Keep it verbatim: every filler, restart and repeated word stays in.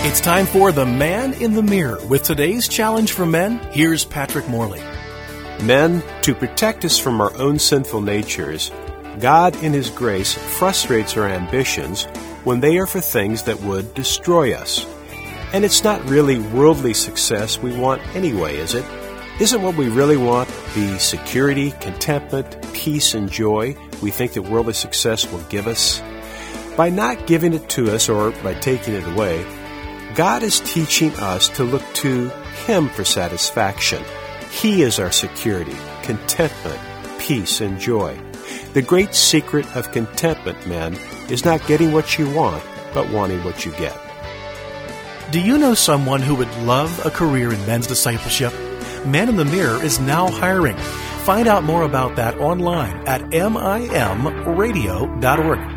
It's time for The Man in the Mirror. With today's challenge for men, here's Patrick Morley. Men, to protect us from our own sinful natures, God in His grace frustrates our ambitions when they are for things that would destroy us. And it's not really worldly success we want anyway, is it? Isn't what we really want the security, contentment, peace, and joy we think that worldly success will give us? By not giving it to us or by taking it away, God is teaching us to look to Him for satisfaction. He is our security, contentment, peace, and joy. The great secret of contentment, men, is not getting what you want, but wanting what you get. Do you know someone who would love a career in men's discipleship? Man in the Mirror is now hiring. Find out more about that online at M I M radio dot org.